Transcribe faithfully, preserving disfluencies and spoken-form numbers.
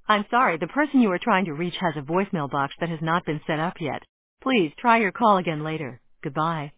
I'm sorry, the person you are trying to reach has a voicemail box that has not been set up yet. Please try your call again later. Goodbye.